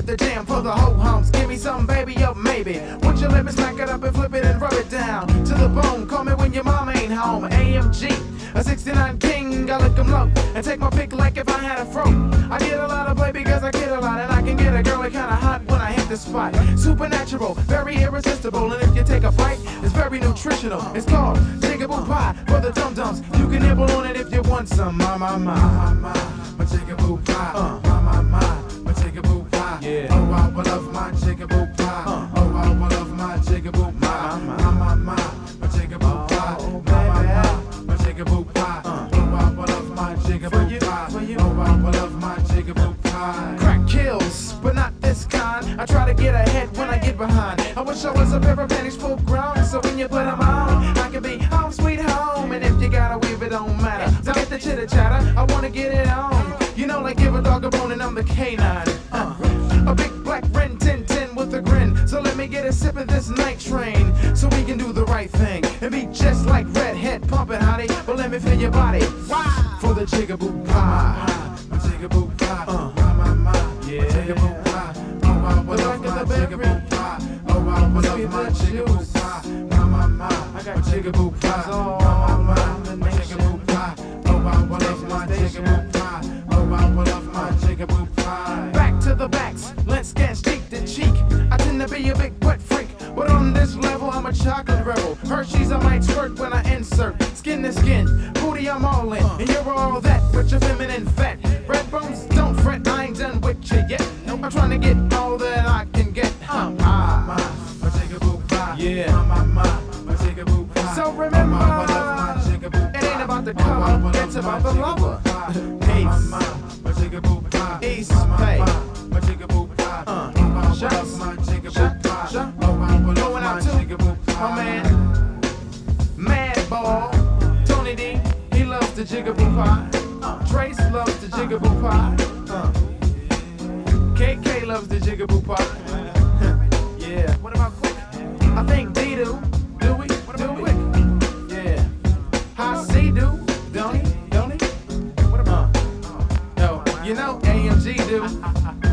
with the jam for the whole humps. Give me some, baby, up maybe. Would you let me smack it up and flip it and rub it down to the bone? Call me when your mom ain't home. AMG, a 69 King, I lick 'em low and take my pick like if I had a fro. I get a lot of play because I get a lot, and I can get a girl that kinda hot when I hit the spot. Supernatural, very irresistible, and if you take a bite, it's very nutritional. It's called Jigaboo Pie for the dum-dums. You can nibble on it if you want some. My Jigaboo Pie. My Jigaboo Pie. Yeah. Oh, I will love my Jigaboo Pie. Oh, I will love my Jigaboo Pie. My Jigaboo Pie. My Jigaboo Pie. Oh, I will love my Jigaboo Pie. Oh, I will love my Jigaboo Pie. Crack kills, but not this kind. I try to get ahead when I get behind. I wish I was a pair of panties full grown, so when you put them on, I can be home sweet home. And if you gotta weave, it don't matter. Forget the chitter chatter, I wanna get it on. You know, like give a dog a bone and I'm the canine. A big black Ren 10 with a grin. So let me get a sip of this night train, so we can do the right thing and be just like Redhead pumping, honey. But let me feel your body for the Jigaboo Pie. My Jigaboo Pie. Yeah. My Jigaboo Pie. Oh, I will love my Jigaboo Pie. Oh, I will love my Jigaboo Pie. I got Jigaboo Pie. My Jigaboo Pie. Oh, I will love my Jigaboo Pie. Oh, I will love my Jigaboo Pie. Back to the backs, let's get cheek to cheek. I tend to be a big wet freak, but on this level I'm a chocolate rebel. Hershey's I might squirt when I insert. Skin to skin, booty I'm all in, and you're all that with your feminine fat. Red bones, don't fret, I ain't done with you yet. I'm trying to get all that I can get. My Jigaboo Pie. Yeah. My Jigaboo Pie. So remember, it ain't about the color, it's about the lover. Peace. My Jigaboo Pie. East Bay. My Jigaboo Pie. Shots. Going out to my man, Mad Ball. Tony D, he loves the Jigaboo Pie. Trace loves the Jigaboo Pie. KK loves the Jigaboo Pie. Yeah. What about Quick? I think D do. Do we? What about Quick? Yeah. High C do. Don't he? What about? No. You know AMG do.